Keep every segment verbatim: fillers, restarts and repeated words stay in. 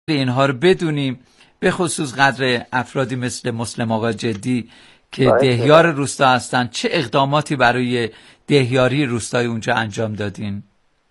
اینها رو بدونیم، به خصوص قدر افرادی مثل مسلم آقا جدی که دهیار روستا هستن، چه اقداماتی برای دهیاری روستای اونجا انجام دادین؟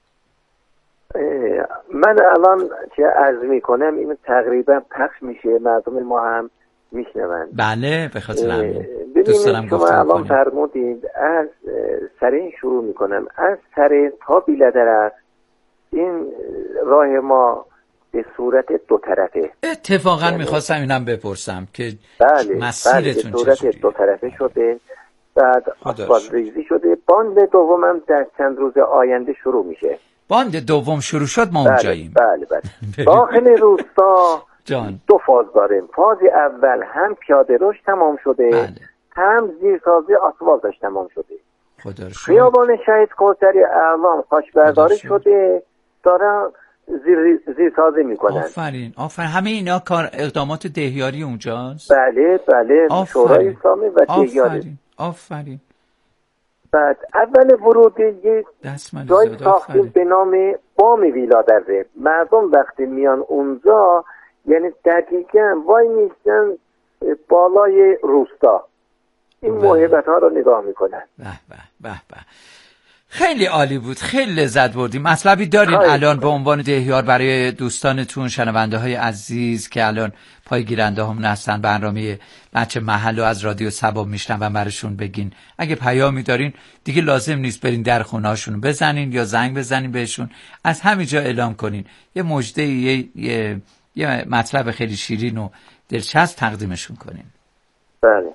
من الان چه عرض میکنم این تقریبا پخش میشه، مردم ما هم میشنون. بله به خاطر همین دوست دارم شما الان فرمودید از سرین شروع میکنم، از سرین تا بیلدرخت این راه ما به صورت دو طرفه. اتفاقا یعنی میخواستم اینم بپرسم که بله مسیرتون بله به صورت دو طرفه شده، بعد آسفالت ریزی شده. باند دومم در چند روز آینده شروع میشه. باند دوم شروع شد، ما بله اونجاییم. بله بله داخل روستا جان. دو فاز داریم. فاز اول هم پیاده روش تمام شده، بله. هم زیرسازی آسفالتش تمام شده. خدا رو شکر. خیابان شهید کوثری اعلام خاکبرداری شده، دارن زیر زیرسازی میکنن. آفرین آفرین. همه اینا کار اقدامات دهیاری اونجاست؟ بله بله شورای اسلامی و دهیاری. آفرین آفرین. بعد اول ورود یک جای ساختیم به نام بام ویلادره. مردم وقتی میان اونجا یعنی دقیقاً وای میستن بالای روستا، این موهبت ها رو نگاه میکنن. به به به به خیلی عالی بود، خیلی لذت بردیم. مطلبی دارین الان به عنوان دهیار برای دوستانتون، شنونده های عزیز که الان پای گیرنده هم هستن، برنامه بچه محل رو از رادیو صبا میشنون و براشون بگین؟ اگه پیامی دارین دیگه لازم نیست برین در خونه‌هاشون بزنین یا زنگ بزنین بهشون، از همینجا اعلام کنین یه مژده، یه, یه یه مطلب خیلی شیرین و دلچسب تقدیمشون کنین. بله.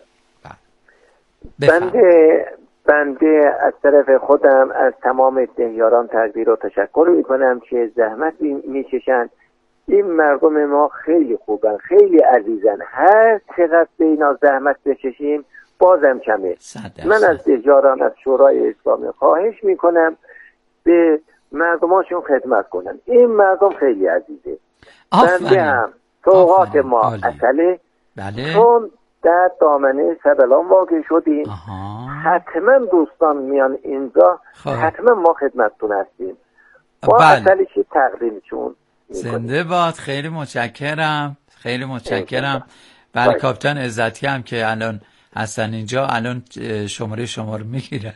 بنده بنده از طرف خودم از تمام دهیاران تقدیر و تشکر میکنم که زحمت میکشند. این مردم ما خیلی خوبن، خیلی عزیزن. هر چقدر به اینا زحمت بکشیم بازم کمه. من از دهیاران، از شورای اسلامی خواهش میکنم به مردماشون خدمت کنن. این مردم خیلی عزیزه. بنده هم سوغات ما اصله. بله. چون در دامنه سبلان واقع شدیم، حتما دوستان میان اینجا، حتما ما خدمتتون هستیم. با بله. اصلشی تقدیمشون زنده باد. خیلی متشکرم، خیلی متشکرم. بله کاپیتان عزتی هم که الان هستن اینجا، الان شماره شما رو میگیرن.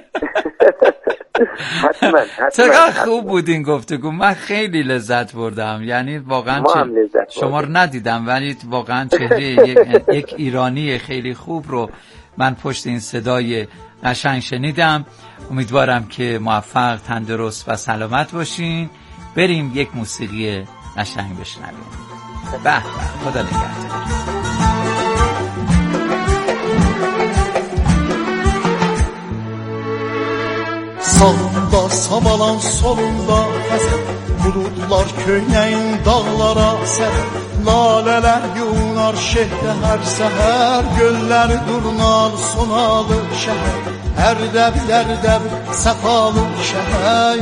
حتما حتما. چقدر خوب بود این گفتگو، من خیلی لذت بردم. یعنی واقعا چه... شما رو ندیدم ولی واقعا چهره یک... یک ایرانی خیلی خوب رو من پشت این صدای قشنگ شنیدم. امیدوارم که موفق، تندرست و سلامت باشین. بریم یک موسیقی قشنگ بشنویم. به به، خدا نگهدار. Sağında samalan solunda həsəd, buludlar köynəyin dağlara sərər, lalələr yunar şehdə hər səhər, gölləri durnar sonalı şəhər, ərdəb dərdəb səfalı şəhər.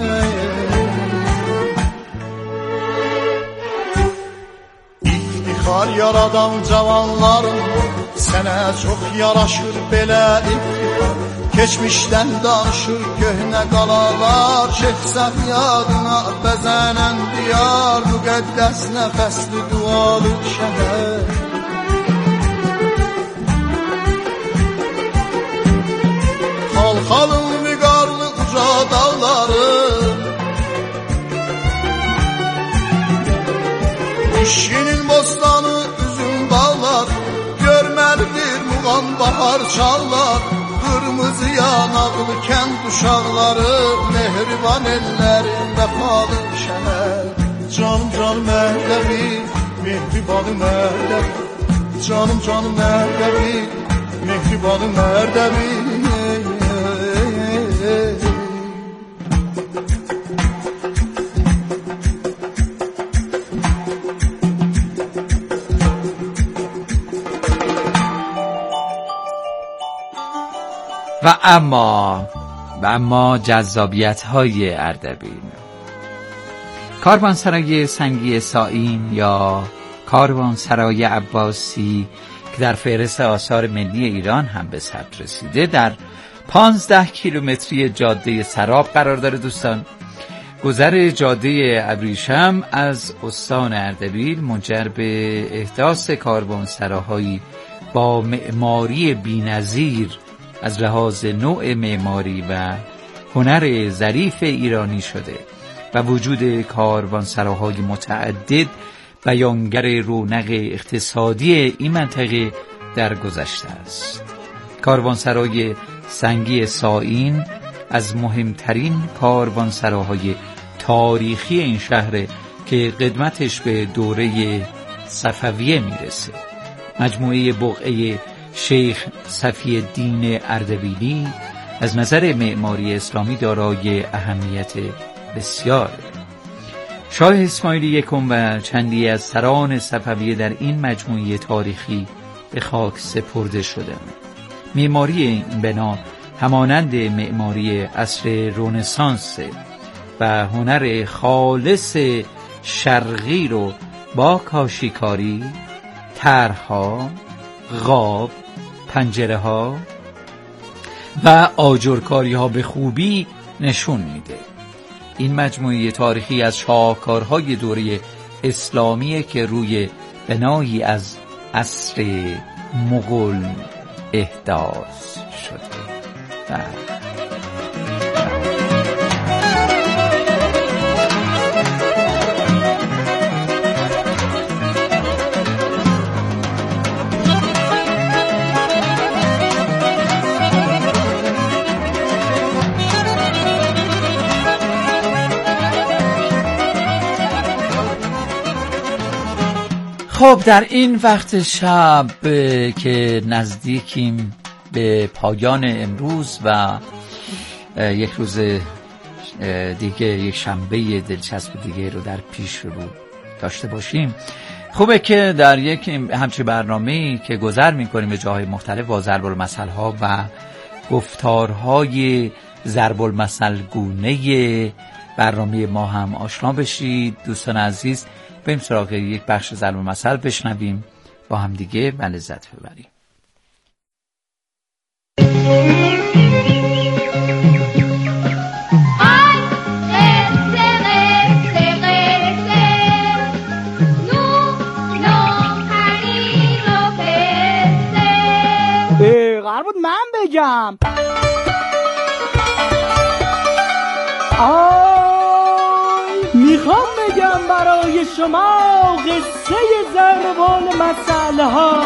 İftixar yaradan cavanların sənə çox yaraşır belə iftixar. Keçmişdən danışır köhnə qalalar, çəksən yadına bəzənən diyar, müqəddəs nəfəsli dualı şəhər. Xalxalın viqarlı uca dağları, İşinin bostanı üzüm bağlar, görməlidir muğam bahar çallar. Kırmızı yanaqlı kənd uşaqları, mehriban ellərin vəfalı şəhər. Canım canım Ərdəbi, mehribanı Ərdəbi, canım canım Ərdəbi, mehribanı Ərdəbi. و اما و اما جذابیت های اردبیل، کاروانسرای سنگی سائین یا کاروانسرای عباسی که در فهرست آثار ملی ایران هم به ثبت رسیده، در پانزده کیلومتری جاده سراب قرار داره. دوستان گذر جاده ابریشم از استان اردبیل منجر به احداث کاروانسراهایی با معماری بی‌نظیر از لحاظ نوع معماری و هنر ظریف ایرانی شده و وجود کاروانسراهای متعدد بیانگر رونق اقتصادی این منطقه در گذشته است. کاروانسرای سنگی سائین از مهمترین کاروانسراهای تاریخی این شهر که قدمتش به دوره صفویه میرسه. مجموعه بقعه شیخ صفی الدین اردبیلی از نظر معماری اسلامی دارای اهمیت بسیار. شاه اسماعیل یکم و چندی از سران صفویه در این مجموعه تاریخی به خاک سپرده شدند. معماری این بنا همانند معماری عصر رنسانس و هنر خالص شرقی رو با کاشیکاری، طرح‌ها، قاب، پنجره‌ها و آجرکاری‌ها به خوبی نشون میده. این مجموعه تاریخی از شاهکارهای دوره اسلامی که روی بنایی از عصر مغول احداث شده. خب در این وقت شب که نزدیکیم به پایان امروز و یک روز دیگه، یک شنبه دلچسب دیگه رو در پیش رو داشته باشیم، خوبه که در یک همچی برنامه‌ای که گذر می‌کنیم به جاهای مختلف با ضرب المثل ها و گفتارهای ضرب المثل گونه برنامه ما هم آشنا بشید. دوستان عزیز، بریم سراغ یک بخش ضرب المثل بشنویم با هم دیگه و لذت ببریم. قرار بود من بگم. آی میخوام بگم برای شما قصه ضربان مثل ها.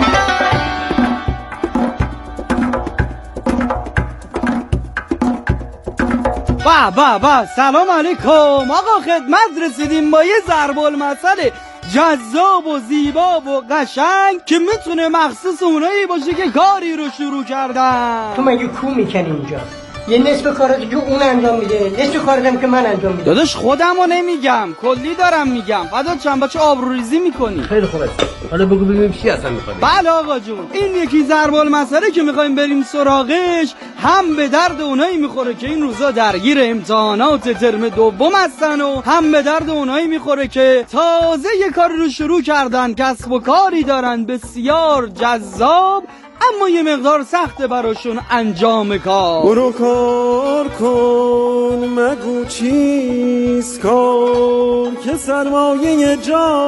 با با با سلام علیکم آقا، خدمت رسیدیم با یه ضرب المثل جذاب و زیبا و قشنگ که میتونه مخصوص اونایی باشه که کاری رو شروع کردن. تو مگه کو میکنی اینجا؟ یه نصف کاراتو که اون انجام میده، نصف کاراتم که من انجام میدم. داداش خودمو نمیگم، کلی دارم میگم. فدا چند بچه آبروریزی میکنی. خیلی خوبه، حالا بگو ببینیم چی اصلا میخوای. بله آقا جون، این یکی ضرب المثله که میخوایم بریم سراغش هم به درد اونایی میخوره که این روزا درگیر امتحانات ترم دوم هستن و هم به درد اونایی میخوره که تازه یه کار رو شروع کردن، کسب و کاری دارن بسیار جذاب اما یه مقدار سخته براشون انجام کار. برو کار کن مگو چیز کار که سرمایه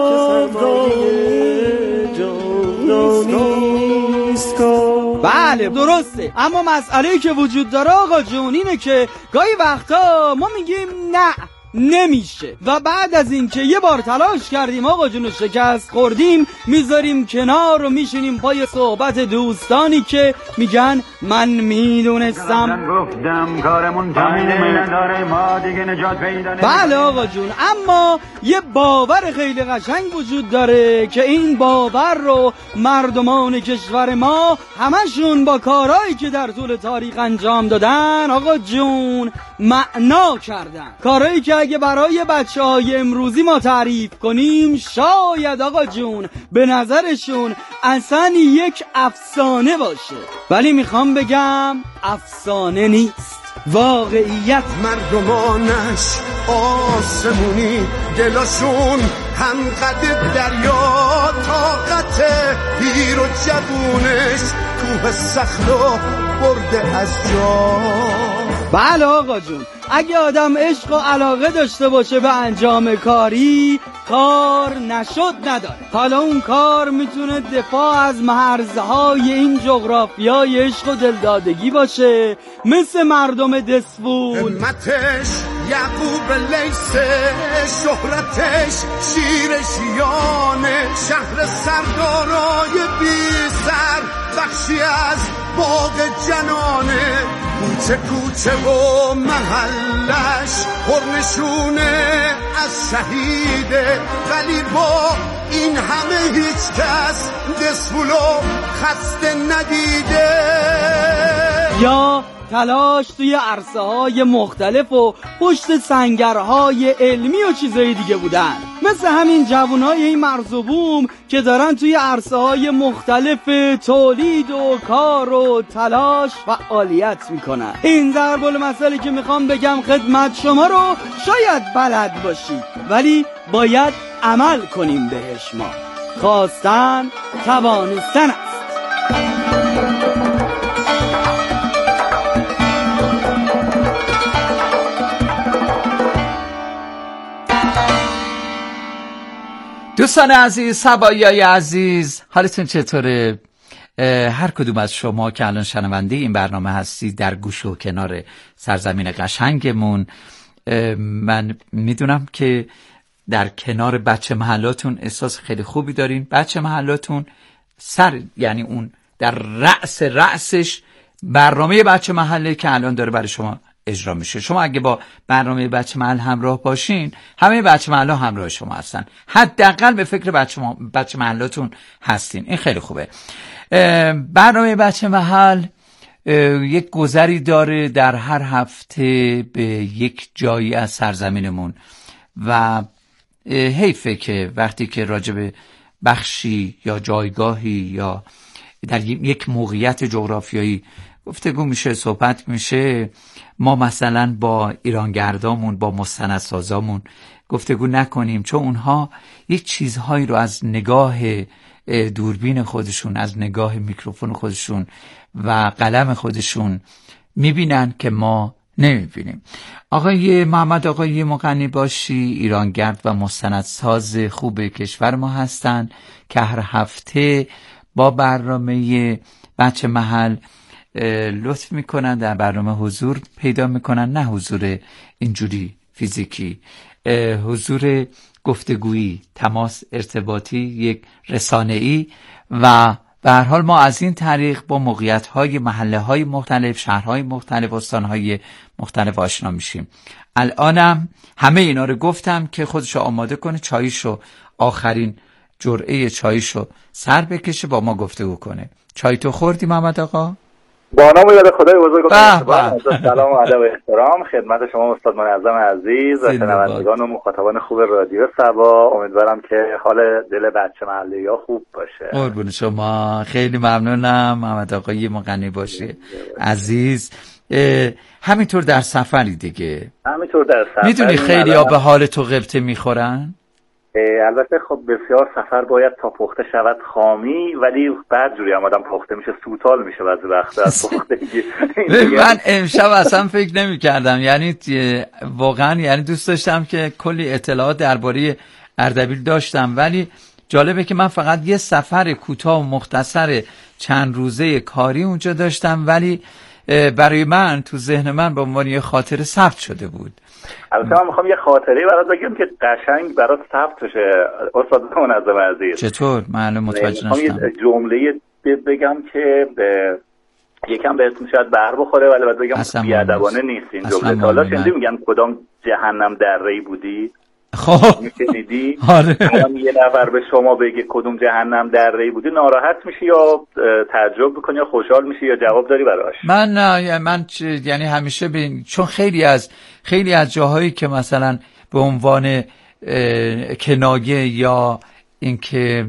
جاودانیست کار. بله درسته، اما مسئله‌ای که وجود داره آقا جون اینه که گاهی وقتا ما میگیم نه نمیشه و بعد از اینکه یه بار تلاش کردیم آقا جون شکست خوردیم میذاریم کنار و میشینیم پای صحبت دوستانی که میگن من میدونستم گفتم کارمون تمومه نداره ما دیگه نجات پیدا نمی‌کنیم. بله آقا جون، اما یه باور خیلی قشنگ وجود داره که این باور رو مردمان کشور ما همشون با کارهایی که در طول تاریخ انجام دادن آقا جون معنا کردن. کارهایی که اگه برای بچه های امروزی ما تعریف کنیم شاید آقا جون به نظرشون اصلا یک افسانه باشه، ولی میخوام بگم افسانه نیست، واقعیت. مردمانش آسمونی دلاشون هم قد دریا، طاقت پیر و جوونش کوه صخرو برده از جا. بله آقا جون، اگه آدم عشق و علاقه داشته باشه به انجام کاری، کار نشد نداره. حالا اون کار میتونه دفاع از مرزهای این جغرافیای عشق و دلدادگی باشه، مثل مردم دسفول. همتش یعقوب لیسه، شهرتش شیر شیانه، شهر سردارای بی سر، بخشی از باغ جنانه، کوچه کوچه و محلش پرنشونه از شهیده، ولی با این همه هیچ کس دسفولو خسته ندیده. یا تلاش توی عرصه های مختلف و پشت سنگرهای علمی و چیزهای دیگه بودن، مثل همین جوانای این مرز و بوم که دارن توی عرصه های مختلف تولید و کار و تلاش فعالیت میکنن. این ضرب المثلی که میخوام بگم خدمت شما رو شاید بلد باشید، ولی باید عمل کنیم بهش. ما خواستن توانستن است. دوستان عزیز، سباییای عزیز، حالتون چطوره؟ هر کدوم از شما که الان شنونده این برنامه هستید در گوشه و کنار سرزمین قشنگمون، من میدونم که در کنار بچه محلاتون احساس خیلی خوبی دارین. بچه محلاتون سر، یعنی اون در رأس رأسش برنامه بچه محله که الان داره برای شما اجرا میشه. شما اگه با برنامه بچه محل همراه باشین، همه بچه محل همراه شما هستن، حداقل به فکر بچه, بچه محلاتون هستین. این خیلی خوبه. برنامه بچه محل یک گذری داره در هر هفته به یک جایی از سرزمینمون و حیفه که وقتی که راجب بخشی یا جایگاهی یا در یک موقعیت جغرافیایی گفتگو میشه، صحبت میشه، ما مثلا با ایرانگردامون، با مستندسازامون گفتگو نکنیم، چون اونها یک چیزهایی رو از نگاه دوربین خودشون، از نگاه میکروفون خودشون و قلم خودشون میبینن که ما نمیبینیم. آقای محمد آقای مقنی باشی ایرانگرد و مستندساز خوب کشور ما هستن که هر هفته با برنامه بچه محل لطف میکنن، در برنامه حضور پیدا میکنن، نه حضور اینجوری فیزیکی، حضور گفتگویی، تماس ارتباطی، یک رسانه‌ای، و به هر حال ما از این طریق با موقعیت‌های محله‌های مختلف، شهرهای مختلف، استان‌های مختلف آشنا میشیم. الانم همه اینا رو گفتم که خودشو آماده کنه، چاییشو، آخرین جرعه چاییشو سر بکشه، با ما گفتگو کنه. چای تو خوردی محمد آقا؟ با نام یاد خدای بزرگ. سلام و ادب و احترام خدمت شما استاد منظم عزیز و شنوندگان و مخاطبان خوب رادیو صبا. امیدوارم که حال دل بچه محله‌ها خوب باشه. قربون شما، خیلی ممنونم محمد آقای مقنی باشی عزیز. همینطور در سفری دیگه، همینطور در سفری. میدونی خیلی ها به حال تو غبطه میخورن؟ البته خب بسیار سفر باید تا پخته شود خامی، ولی بعد جوری هم آدم پخته میشه، سوتال میشه بعضی وقت از پختگی. من امشب اصلا فکر نمی کردم، یعنی واقعا یعنی دوست داشتم که کلی اطلاعات درباره اردبیل داشتم، ولی جالبه که من فقط یه سفر کوتاه و مختصر چند روزه کاری اونجا داشتم، ولی برای من تو ذهن من به عنوان یه خاطره ثبت شده بود. البته من میخوام یه خاطره برات بگم که قشنگ برات ثبت بشه استاد منظم عزیز. چطور؟ معلوم متوجه نشدم. میخوام یه جمله بگم که به یکم بهتون شاید بر بخوره، ولی باید بگم بیادبانه نیست این جمله. حالا شنیدی میگن کدام جهنم دره‌ای بودی؟ خب میشنیدی؟ آره. یه نفر به شما بگه کدوم جهنم دره‌ای بودی، ناراحت میشی یا تعجب میکنی یا خوشحال میشی یا جواب داری براش؟ من نه، من یعنی همیشه به، چون خیلی از خیلی از جاهایی که مثلا به عنوان کنایه یا اینکه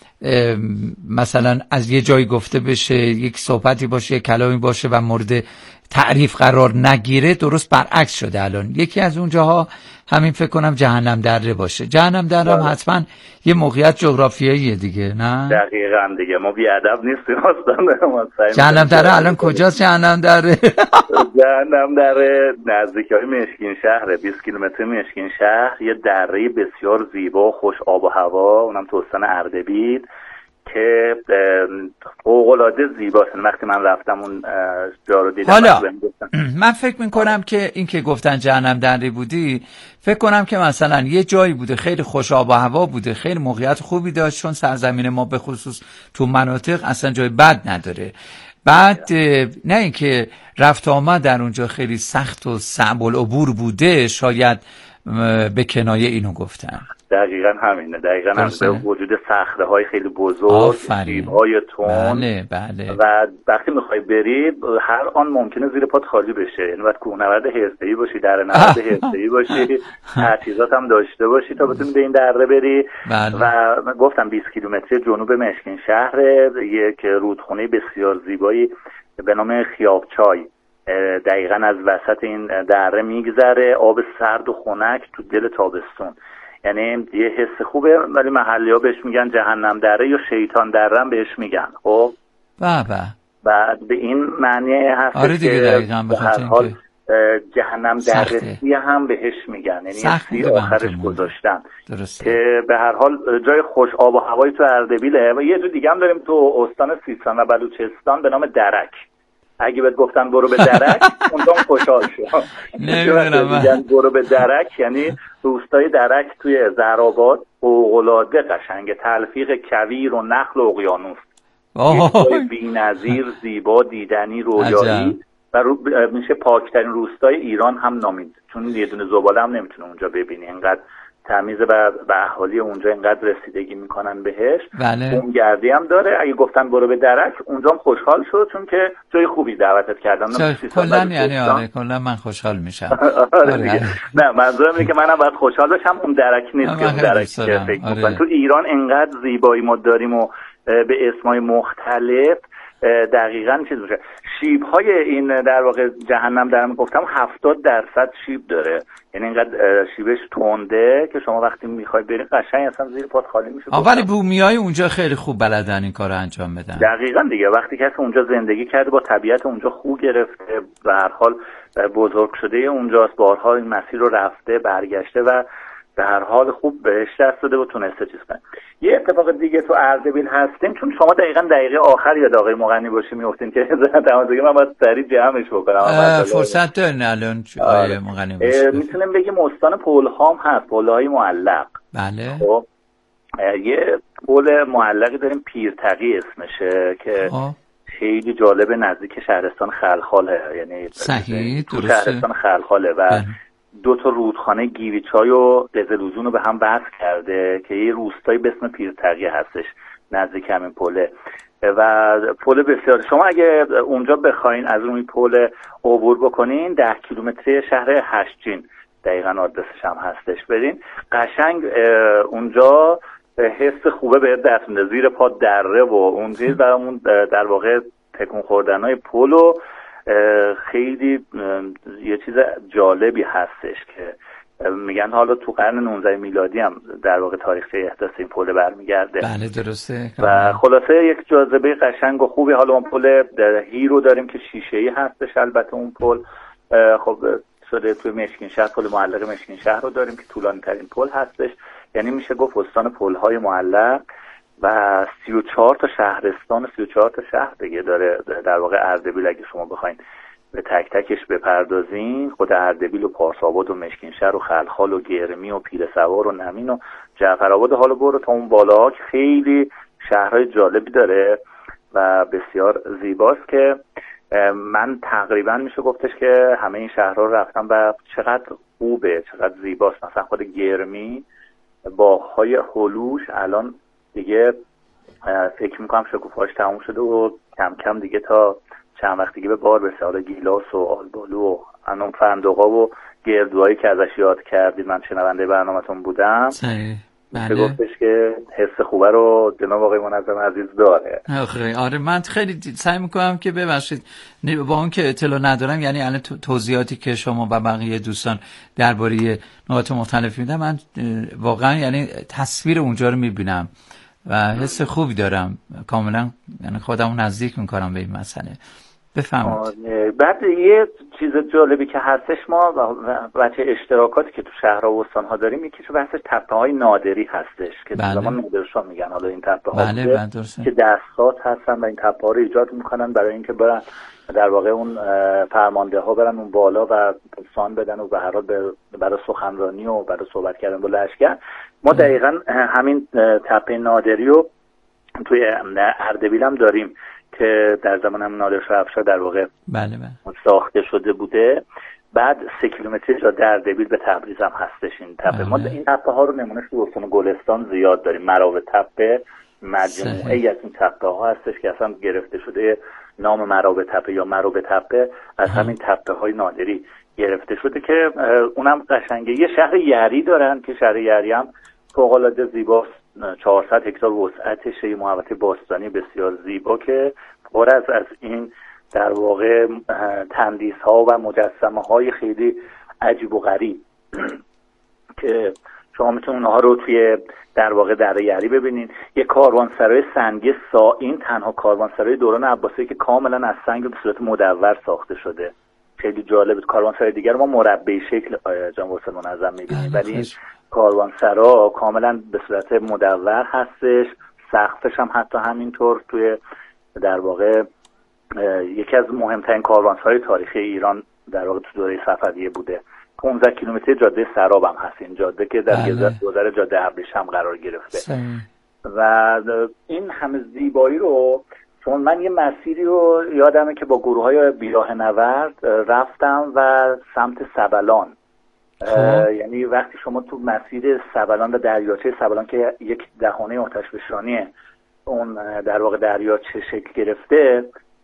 مثلا از یه جایی گفته بشه، یک صحبتی باشه، یک کلامی باشه و مورد تعریف قرار نگیره، درست برعکس شده الان. یکی از اون جاها همین فکر کنم جهنم دره باشه. جهنم دره هم حتما یه موقعیت جغرافیاییه دیگه، نه؟ دقیقاً دیگه، ما بی ادب نیستیم اصلا. جهنم دره الان کجاست؟ جهنم دره جهنم دره نزدیکای مشکین شهره، بیست کیلومتر مشکین شهر، یه دره بسیار زیبا، خوش آب و هوا، اونم تو استان اردبیل که فوق‌العاده زیباست. وقتی من رفتم اون جا رو دیدم حالا من فکر میکنم که این که گفتن جهنم دره بودی، فکر کنم که مثلا یه جایی بوده خیلی خوش آب و هوا بوده، خیلی موقعیت خوبی داشت، چون سرزمین ما به خصوص تو مناطق اصلا جای بد نداره. بعد نه اینکه رفت آمد در اونجا خیلی سخت و صعب العبور بوده، شاید به کنایه اینو گفتن. دقیقاً همینه، دقیقاً هم به وجود صخره های خیلی بزرگ، شیب های تون. بله بله. و وقتی میخوای بری هر آن ممکنه زیر پات خالی بشه، یعنی باید کوهنورد حرفه‌ای باشی، در نورد حرفه‌ای باشی، تجهیزات هم داشته باشی تا بتونی به این دره بری. بله. و من گفتم بیست کیلومتری جنوب مشکین شهر، یک رودخونه بسیار زیبایی به نام خیابچای دقیقاً از وسط این دره میگذره، آب سرد و خنک تو دل تابستون، یعنی یه حس خوبه. ولی محلی‌ها بهش میگن جهنم دره یا شیطان دره هم بهش میگن. خب بابا بعد به این معنی هست آره دیگه، دقیقاً به هر حال جهنم درسی هم بهش میگن، یعنی سی آخرش گذاشتن که به هر حال جای خوش آب و هوایی تو اردبیله. و یه جا دیگه هم داریم تو استان سیستان و بلوچستان به نام درک. اگه بهت گفتن برو به درک اونجا خوشحال شو. نمیدونم میگن برو به درک یعنی روستای درک توی زهرآباد، فوق‌العاده قشنگ، تلفیق کویر و نخل و اقیانوس، یه بی‌نظیر زیبا، دیدنی، رویایی و رو میشه پاکترین روستای ایران هم نامید، چون یه دونه زباله هم نمیتونه اونجا ببینی، انقدر تمیز و به اهالی اونجا اینقدر رسیدگی میکنن بهش. بله. اون گردی هم داره. اگه گفتن برو به درک اونجا هم خوشحال شد، چون که جای خوبی دعوتت کردن. کلا یعنی آره کلا من خوشحال میشم. آره, آره. نه منظورم اینه که منم باید خوشحال باشم، اون درک نیست که اون درک که فکر آره. میکنن. تو ایران انقدر زیبایی ما داریم و به اسمای مختلف دقیقاً چیز باشه. شیب های این در واقع جهنم درم گفتم هفتاد درصد شیب داره، یعنی اینقدر شیبش تنده که شما وقتی میخوای بری قشنگ اصلا زیر پات خالی میشه. ولی بومیای اونجا خیلی خوب بلدن این کارو انجام بدن. دقیقاً دیگه، وقتی کسی اونجا زندگی کرده، با طبیعت اونجا خو گرفته، به هر حال بزرگ شده اونجاست، بارها این مسیر رو رفته برگشته و به هر حال خوب بهش دست داده و تونسته چیز کنه. یه اتفاق دیگه تو اردبیل هستیم، چون شما دقیقاً دقیقه آخر یا آقای مغنی باشی میافتین که تمام دیگه من باید سریع جمعش بکنم. فرصت دارین الان آقای مغنی باشی؟ میتونیم بگیم استان پلهام هست، پلهای معلق. بله. خب یه پل معلقی داریم پیرتقی اسمشه که آه. خیلی جالبه، نزدیک شهرستان خلخاله، یعنی صحیح درسته، شهرستان خلخاله و بله. دو تا رودخانه گیویچای و قزلوزون رو به هم وصل کرده که یه روستایی به اسم پیرتقی هستش نزدیک همین پله و پل بسیار. شما اگه اونجا بخواین از روی پل عبور بکنین، ده کیلومتری شهر هشتین دقیقاً آدرسش هم هستش، برین قشنگ اونجا حس خوبه بهت دست میده، زیر پا دره و اون چیز و اون در واقع تکون خوردنای پل و خیلی یه چیز جالبی هستش که میگن حالا تو قرن نوزدهم میلادی هم در واقع تاریخچه احداث این پل برمیگرده. بله درسته. و خلاصه یک جاذبه قشنگ و خوبی. حالا اون پل هیرو داریم که شیشه‌ای هستش، البته اون پل خب شده توی مشکین شهر، پل معلق مشکین شهر رو داریم که طولانی ترین پل هستش، یعنی میشه گفت استان پل‌های معلق و سی و چهار تا شهرستان، سی و چهار تا شهر دیگه داره در واقع اردبیل. اگه شما بخواین به تک تکش بپردازین، خود اردبیل و پارساباد و مشکین شهر و خلخال و گرمی و پیرسوار و نمین و جعفرآباد، حالا برو تا اون بالا که خیلی شهرهای جالبی داره و بسیار زیباست که من تقریبا میشه گفتش که همه این شهرها رو رفتم و چقدر خوبه، چقدر زیباست. مثلا خود گرمی باغ‌های هلوش الان دیگه فکر میکنم شکوفهاش تموم شده و کم کم دیگه تا چند وقت دیگه به بار برسه. حالا گیلاس و آلبالو و انون فندقا و گردوهایی که ازش یاد کردید، من شنونده برنامه‌تون بودم. صحیح. میشه گفتش که حس خوبه رو جناب آقای منظم عزیز داره. آخه آره من خیلی سعی میکنم که ببخشید با اون که اطلاع ندارم، یعنی الان توضیحاتی که شما و بقیه دوستان درباره نقاط مختلف میدن، من واقعا یعنی تصویر اونجا رو میبینم و حس خوبی دارم، کاملا یعنی خودمو نزدیک میکنم به این مسئله. بفهمید. بعد یه چیز جالبی که هستش، ما بچه اشتراکاتی که تو شهرها و استان‌ها داریم، یکی تو بحثش تپه‌های نادری هستش که بله. تو زمان نادرشاه میگن. حالا این تپه‌ها بله بله که دستات هستن و این تپه‌ها رو ایجاد میکنن برای اینکه برن در واقع اون فرمانده ها برن اون بالا و سان بدن و به هر حال برای سخنرانی و برای صحبت کردن با لشکر. ما دقیقاً همین تپه نادری رو توی اردبیل هم داریم که در زمان هم نادرشاه افشار در واقع بله بله. ساخته شده بوده. بعد سه کیلومتر جاده اردبیل به تبریز هم هستش این تپه. بله. ما این تپه ها رو نمونهش تو استان گلستان زیاد داریم. مراو تپه مجموعه ای از این تپه ها هستش که اصلا گرفته شده نام مراو تپه یا مراو تپه از همین تپه های نادری گرفته شده که اونم قشنگه. یه شهر یری دارن که شهر یری هم فوق‌العاده زیباست. چهارصد هکتار وسعتش، یه محوطه باستانی بسیار زیبا که پر از از این در واقع تندیس ها و مجسمه های خیلی عجیب و غریب که شما میتونید اونها رو توی در واقع دره یری ببینید. یه کاروانسرای سنگی سائین، تنها کاروانسرای دوران عباسی که کاملا از سنگ به صورت مدور ساخته شده. خیلی جالبه. کاروانسرای دیگر ما مربعی شکل جناب استاد منظم میبینید، ولی کاروانسرا کاملا به صورت مدور هستش. سقفش هم حتی همینطور توی در واقع یکی از مهمترین کاروانسرای تاریخی ایران در واقع تو دوره صفویه بوده. پانزده کیلومتر جاده سراب هم هست این جاده که در گذر جاده ابریشم هم قرار گرفته. سیم. و این همه زیبایی رو، چون من یه مسیری رو یادمه که با گروه‌های بیراه نورد رفتم و سمت سبلان، یعنی وقتی شما تو مسیر سبلان و دریاچه سبلان که یک دهانه آتشفشانی اون در واقع دریاچه شکل گرفته،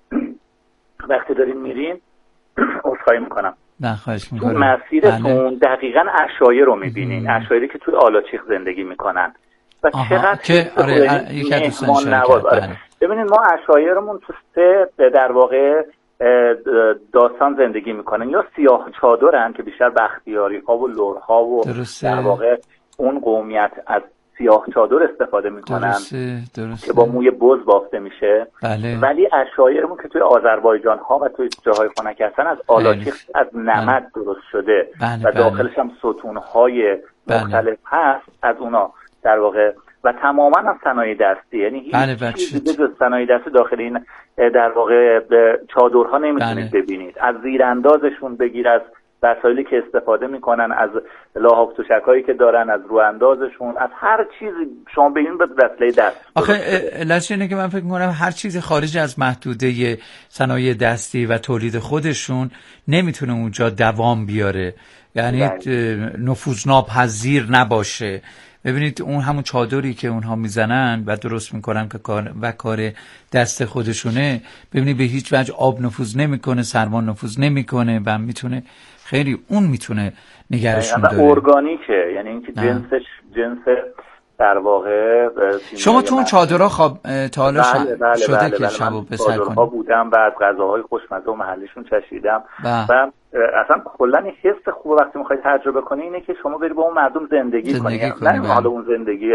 وقتی دارین میرین عذرخواهی میکنم نه خواهش میکنم، تو مسیرتون دقیقاً عشایر رو میبینین، عشایری که توی آلاچیق زندگی میکنن و چقدر که آره یک از دوستان نواز. آره. ببینید ما عشایرمون تو سه در واقع داستان زندگی میکنن، یا سیاه چادرن که بیشتر بختیاری ها و لرها و درسته. در واقع اون قومیت از سیاه چادر استفاده میکنن درسته. درسته. که با موی بز بافته میشه. بله. ولی عشایرمون که توی آذربایجان ها و توی جاهای خنک هستن از آلاچیق از نمد بله. درست شده بله. و داخلش هم ستون های مختلف بله. هست از اونا در واقع و تماما هم صنایع دستی، یعنی هیچ بله چیزی به جز صنایع دستی داخل این در واقع چادرها نمیتونید بله. ببینید. از زیراندازشون بگیر، از وسایلی که استفاده میکنن، از لحاف تشکایی که دارن، از رو اندازشون، از هر چیزی شما ببینید به وسیله دست. آخه علتش اینه که من فکر میکنم هر چیزی خارج از محدوده صنایع دستی و تولید خودشون نمیتونه اونجا دوام بیاره، یعنی نفوذناپذیر نباشه. ببینید اون همون چادری که اونها میزنن و درست میکنن که کار و کار دست خودشونه، ببینید به هیچ وجه آب نفوذ نمیکنه، سرما نفوذ نمیکنه و میتونه خیلی اون میتونه نگرشون داره. ارگانیکه، یعنی اینکه جنسش جنس در واقع. شما تو اون چادرها خواب تا حالا بله بله شده بله که بله شبو بسر کنید؟ چادرها بودم و از غذاهای خوشمزه و محلیشون چشیدم بله. و اصلا کلا حس خوب وقتی میخوای تجربه کنی اینه که شما بری با اون مردم زندگی, زندگی کنی، نه حالا اون زندگی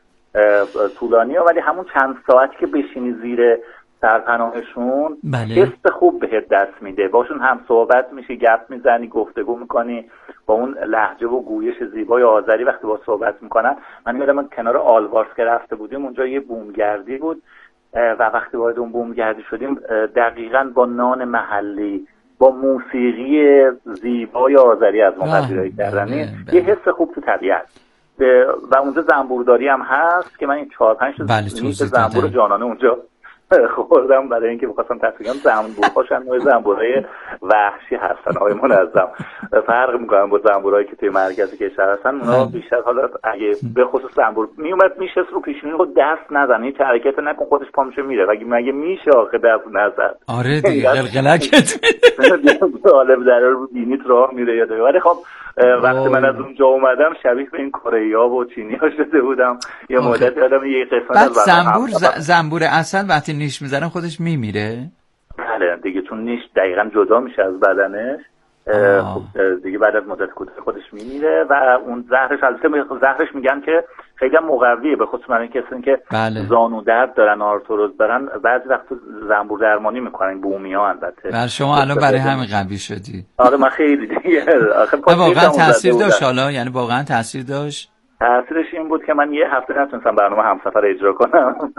طولانی ها، ولی همون چند ساعتی که بشینی زیر سرپناهشون بله. حس خوب بهت دست میده، باشون هم صحبت میشی، گپ میزنی، گفتگو میکنی با اون لهجه و گویش زیبای آذری وقتی با صحبت میکنن. من یادم کنار آلوارس که رفته بودیم اونجا یه بومگردی بود و وقتی وارد اون بومگردی شدیم دقیقاً با نان محلی، با موسیقی زیبای آذری از ما پذیرایی کردن، یه حس خوب تو طبیعت. و اونجا زنبورداری هم هست که من این چهار پنج تا بله، زنبور جانانه اونجا خوردم برای اینکه می‌خواستم تصمیم زنبورهاشن و زنبورهای وحشی هستن آقای منظم، فرق می‌کنن با زنبورهایی که توی مرکز کشور هستن. اونا بیشتر حالا اگه به خصوص زنبور میومد میشست رو پیشونی رو دست نزنه، هیچ حرکت نکن، خودش پا میشه میره. اگه مگه میشه آخه دست نزد؟ آره دیگه قلقلکت طالب در رو بینیت راه میره یاده. ولی خب وقتی من از اونجا اومدم شبیه به این کره‌ای‌ها و چینی‌ها شده بودم. یه مدت یادم یه قسمت بعد زنبور زنبور اصل وقتی نیش میزنه خودش میمیره؟ بله دیگه، چون نیش دقیقاً جدا میشه از بدنش. خب دیگه بعد از مدت کوتاه خودش میمیره و اون زهرش، البته زهرش میگن که خیلی مقویه، به خصوص برای کسایی که بله. زانو درد دارن، آرتروز دارن، بعضی وقت زنبور درمانی میکنن، بومی‌ها البته. بر شما الان برای همین قوی شدی. آره من خیلی دیگه آخه واقعا تاثیر داشت حالا، یعنی واقعا تاثیر داشت. تاثیرش این بود که من یه هفته نتونستم برنامه همسفر اجرا کنم.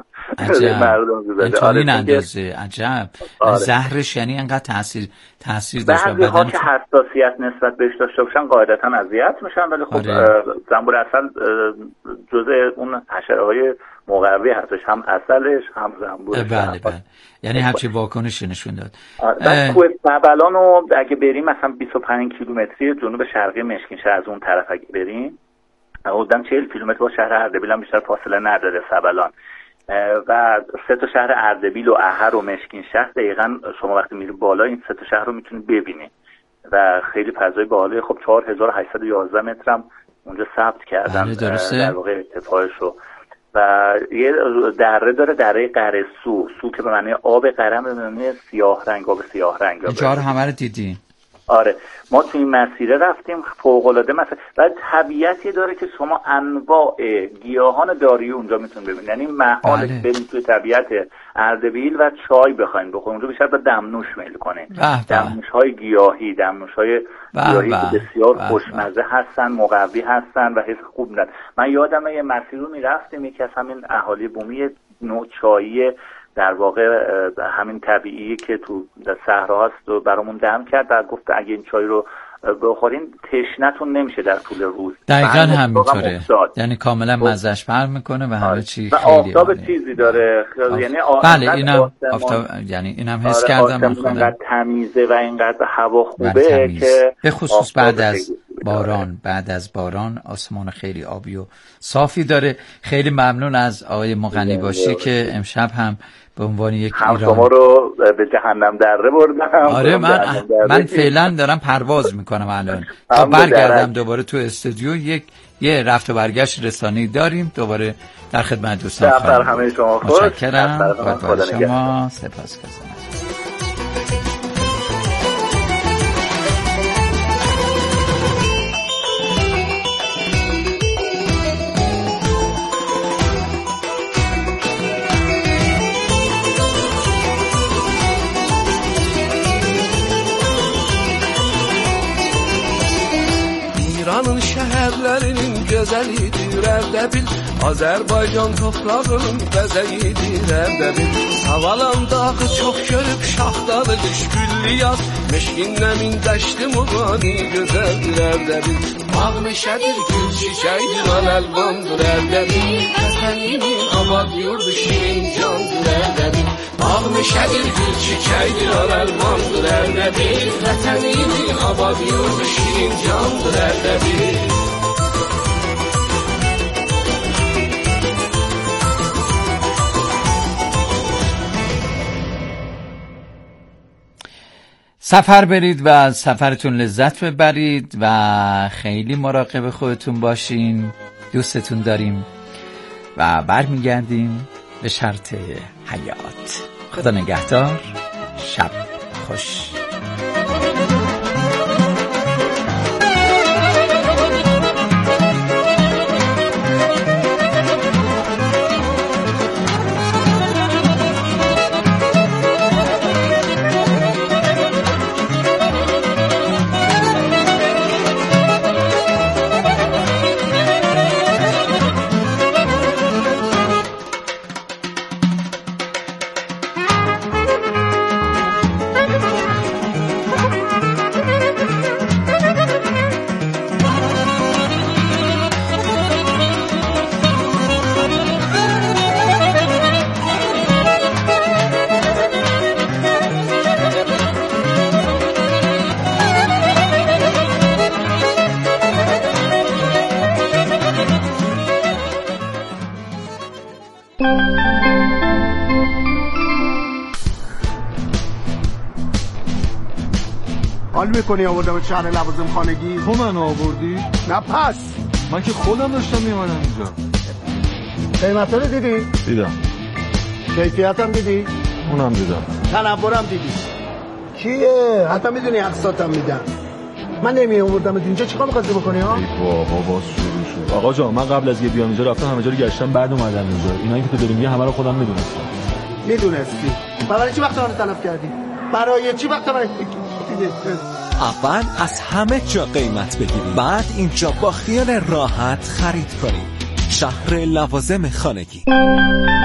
عجب. این اندازه عجب. آره. زهرش یعنی انقدر تاثیر تاثیر داشت. بعضی ها که حساسیت نسبت بهش داشته باشن قاعدتا اذیت میشن، ولی خب آره. زنبور عسل جزء اون حشره‌های مقوی هستش، هم عسلش هم زنبورش. بله بله. یعنی همچین واکنشی نشون داد. بعد کوه سبلان رو اگه بریم مثلا بیست و پنج کیلومتری جنوب شرقی مشکینشهر از اون طرف اگه بریم، حدوداً چهل کیلومتر با شهر اردبیل هم بیشتر فاصله نداره سبلان. و سه تا شهر اردبیل و احر و مشکین شهر دقیقاً شما وقتی میری بالا این سه تا شهر رو میتونید ببینید و خیلی فضای باحاله. خب چهار هزار و هشتصد و یازده متر هم اونجا ثبت کردن در واقع ارتفاعش رو. و یه دره داره، دره قره‌سو، سو که به معنی آب قرم، به معنی سیاه رنگ، آب سیاه رنگ. اینجا رو همه رو دیدین؟ آره ما تو این مسیره رفتیم، فوق‌العاده مثلا. بعد طبیعتی داره که شما انواع گیاهان دارویی اونجا میتونید ببینید، یعنی محال بله. برید توی طبیعت اردبیل و چای بخواید بخورید، اونجا بیشتر به دمنوش میل کنید. دمنوش‌های گیاهی، دمنوش‌های گیاهی که بسیار بح خوشمزه بح. هستن، مقوی هستن و حس خوب میدن. من یادمه یه مسیر رو میرفتیم، یکی از همین اهالی بومی نوع چایی در واقع همین طبیعی که تو صحرا هست و برامون دم کرد و گفت اگه این چای رو بخورین تشنتون نمیشه در طول روز. دقیقاً همینطوره، یعنی کاملا مزهش فرق میکنه و همه چی خیلی آفتاب چیزی داره. آف... یعنی بله اینم آفتاب، یعنی اینم حس آره کردم خودم. اینقدر تمیزه و اینقدر هوا خوبه که به خصوص بعد از باران، بعد از باران آسمان خیلی آبی و صافی داره. خیلی ممنون از آقای مغنی باشی که امشب هم به عنوان یک ایران شما رو به جهنم دره بردم. آره من من فعلا دارم پرواز میکنم الان تا برگردم دوباره تو استودیو. یک یه رفت و برگشت رسانه‌ای داریم، دوباره در خدمت دوستان خواهیم. همه شما خوش. متشکرم. خدا شما سپاسگزارم. İranın şəhərlərinin gözəlidir Ərdəbil, Azərbaycan toprağının bəzəyidir Ərdəbil. Savalan dağı çox görüb şaxtalı qış güllü yaz, Meşkinnəmin dəşti muğani gözəldir Ərdəbil. Bağ meşədir, gül çiçəkdir, al-əlvandır Ərdəbil. Vətənimin abad yurdu şirin candır Ərdəbil. Bağ meşədir, gül çiçəkdir, al-əlvandır Ərdəbil. Vətənimin abad yurdu şirin candır Ərdəbil. سفر برید و از سفرتون لذت ببرید و خیلی مراقب خودتون باشین. دوستتون داریم و برمیگردیم به شرط حیات. خدا نگهدار. شب خوش. حال میکنی آوردم شهر لوازم خانگی؟ تو من آوردی؟ نه پس من که خودم داشتم میمانم اینجا. قیمت رو دیدی؟ دیدم. کیفیت هم دیدی؟ اونم دیدم. تنورم دیدی؟ کیه؟ حتی میدونی اقساطم میدن. من نمی آوردم اینجا چیکار می‌خواستی بکنی ها؟ ای بابا باز شروع شد. آقا جان من قبل از یه بیام اینجا رفتم همه جا رو گشتم بعد اومدم اینجا. اینایی که تو داری میگی همه رو خودم میدونستم. میدونستی؟ برای چی وقت من تلف کردی؟ برای چی وقت من اول از همه جا قیمت بگیرید، بعد اینجا با خیال راحت خرید کنید. شهر لوازم خانگی.